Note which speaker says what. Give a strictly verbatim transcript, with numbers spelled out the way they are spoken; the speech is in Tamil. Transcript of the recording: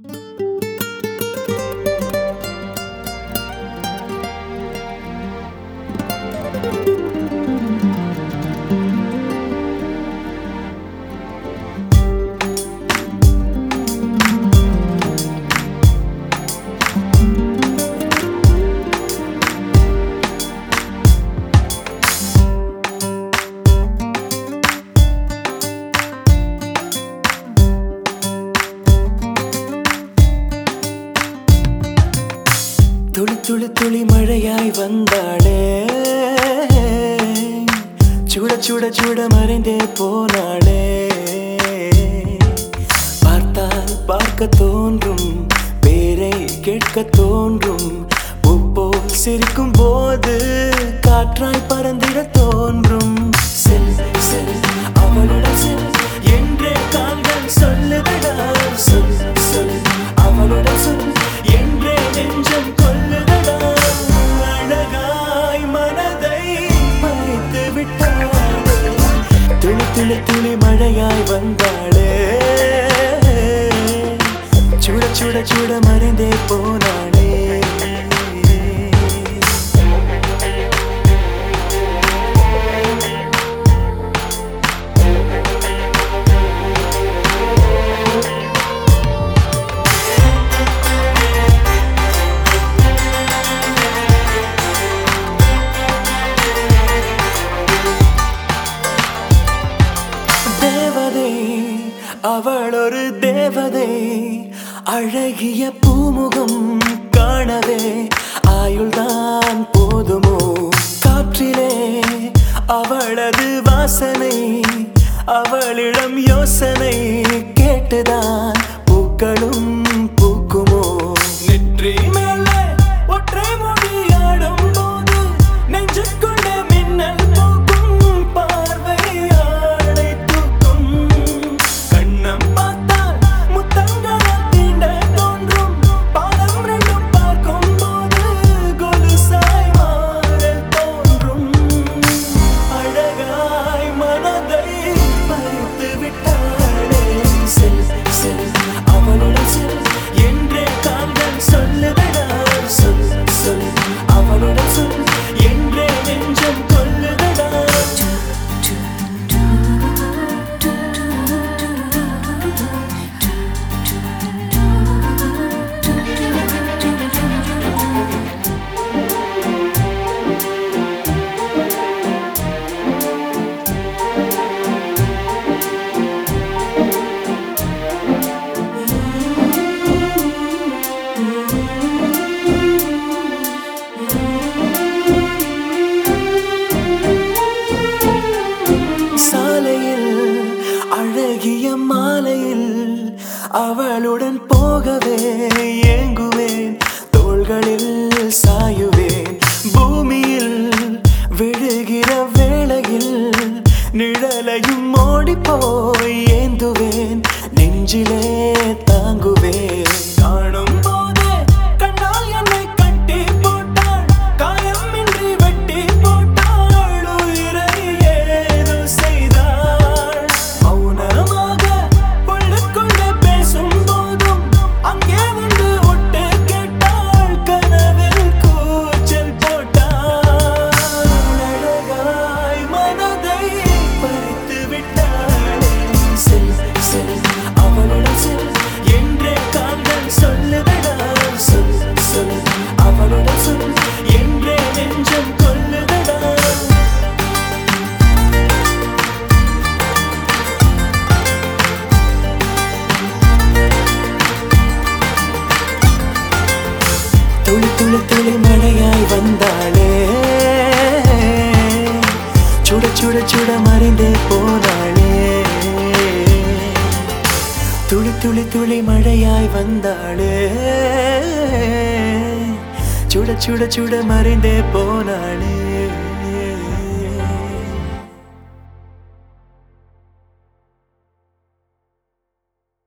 Speaker 1: துளி துளி துளி மழையாய் வந்தாளே, சுட சுட சுட மறைந்தே போனாளே. பார்த்தால் பார்க்க தோன்றும், பேரை கேட்க தோன்றும், பூப்போல் சிரிக்கும் போது காற்றாய் பறந்திட தோன்றும். செல் செல் அவளுடன் செல் என்றே கால்கள் சொல்லுதடா. சொல் சொல் அவளுடன் சொல் என்றே நெஞ்சம் கொல்லுதடா. அழகாய் மனதை மறைத்து விட்டாளே, துளி துளி துளி மழையாய் வந்தாளே, சுட சுட சுட மறைந்தே போனாளே. தேவதை அவள் ஒரு தேவதை, அழகிய பூமுகம் காணவே ஆயுள்தான் போதுமோ. காற்றிலே அவளது வாசனை, அவளிடம் யோசனை கேட்டுதான் பூக்களும் பூக்குமோ. நெற்றி மேலே ஒற்றை மொழியாடும் போது நெஞ்சுக்குள்ள மின்னல் போக்கும், பார்வை ஆடை தூக்கும். கண்ணம் பார்த்தால் முத்தங்களை தீண்ட தோன்றும், பாதம் ரெண்டும் பார்க்கும் போது கொலுசாய் மாற தோன்றும். அழகாய் மனதை பறித்து விட்டாளே, செல் செல் அவளுடன் செல் என்றே கால்கள் சொல்லுதடா. சொல் சொல் அவளுடன் சொல் என்றே நெஞ்சம் கொல்லுதடா. சாலையில் அழகிய மாலையில் அவளுடன் போகவே ஏங்குவேன், தோள்களில் சாயுவேன். பூமியில் விழுகிற வேளையில் நிழலையும் ஓடி போய் ஏந்துவேன், நெஞ்சிலே தாங்குவேன். காணும் போதே கண்ணால் என்னை கட்டி போட்டாள், காயமின்றி வெட்டி போட்டாள், உயிரை ஏதோ செய்தாள். மௌனமாக உள்ளுக்குள்ளே பேசும் போதும் அங்கே வந்து ஒட்டு கேட்டாள், கனவில் கூச்சல் போட்டாள். அழகாய் மனதை பறித்து விட்டாளே, செல் செல் அவளுடன் செல் என்றே கால்கள் சொல்லுதடா. சொல் சொல் அவளுடன் சொல் என்றே நெஞ்சம் கொல்லுதடா. துளி துளி துளி மழையாய் வந்தாளே, சுட சுட சுட மறைந்தே போனாளே. துளி துளி துளி மழையாய் வந்தாளே, சுட சுட சுட மறைந்தே போனாளே.